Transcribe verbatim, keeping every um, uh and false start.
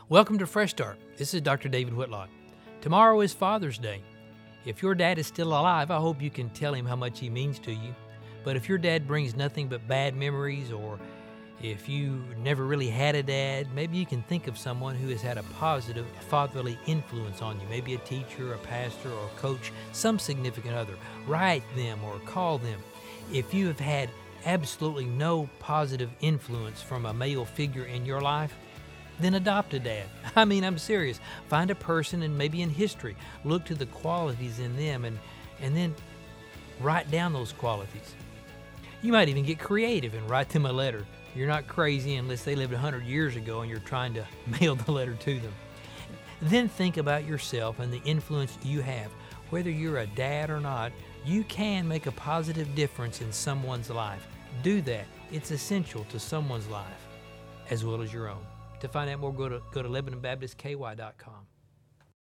Welcome to Fresh Start. This is Doctor David Whitlock. Tomorrow is Father's Day. If your dad is still alive, I hope you can tell him how much he means to you. But if your dad brings nothing but bad memories, or if you never really had a dad, maybe you can think of someone who has had a positive fatherly influence on you. Maybe a teacher, a pastor, or a coach, some significant other. Write them or call them. If you have had absolutely no positive influence from a male figure in your life, then adopt a dad. I mean, I'm serious. Find a person, and maybe in history, look to the qualities in them and, and then write down those qualities. You might even get creative and write them a letter. You're not crazy unless they lived one hundred years ago and you're trying to mail the letter to them. Then think about yourself and the influence you have. Whether you're a dad or not, you can make a positive difference in someone's life. Do that. It's essential to someone's life as well as your own. To find out more, go to, go to Lebanon Baptist K Y dot com.